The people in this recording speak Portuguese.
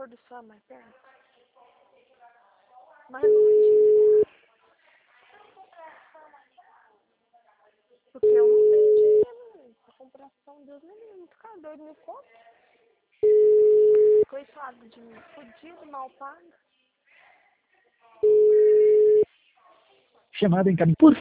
pôr do sol mais perto. Mais longe. Porque eu não tenho dinheiro pra compração. Deus me livre, ficar doido me conta. Coitado de mim, fudido, mal pago. Chamada encaminhada. Por